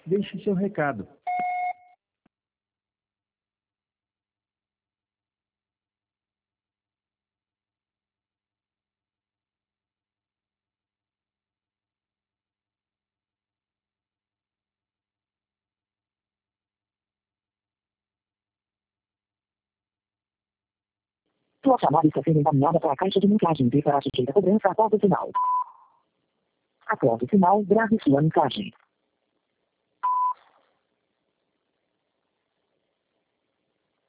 Deixe seu recado. Sua chamada está sendo encaminhada para a caixa de mensagem e será sujeita a cobrança após o sinal. Após o sinal, grave sua mensagem.